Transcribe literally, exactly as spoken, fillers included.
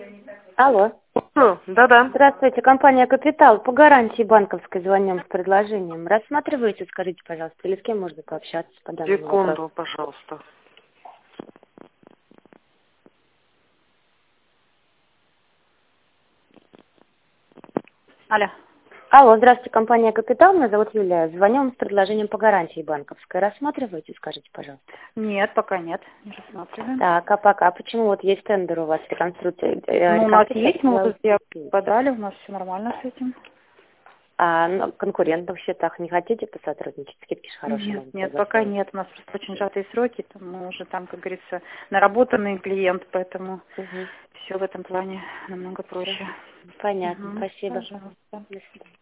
Алло. Ну, да-да. Здравствуйте, компания «Капитал». По гарантии банковской звоним с предложением. Рассматриваете, скажите, пожалуйста, или с кем можно пообщаться по данному вопросу? Секунду, пожалуйста. Алло. Алло, здравствуйте, компания «Капитал». Меня зовут Юлия. Звоним с предложением по гарантии банковской. Рассматриваете, скажите, пожалуйста? Нет, пока нет. Не рассматриваем. Так, а пока? Почему вот есть тендер у вас реконструкции? э, Ну, у нас реконструкция есть, мы сделала? вот я подали, у нас все нормально с этим. А на конкурентов в счетах не хотите посотрудничать? Скидки же хорошие Нет, могут нет, пока предоставить. нет. У нас просто очень сжатые сроки, там мы уже там, как говорится, наработанный клиент, поэтому Угу. все в этом плане намного проще. Понятно, Угу. спасибо. Пожалуйста. До свидания.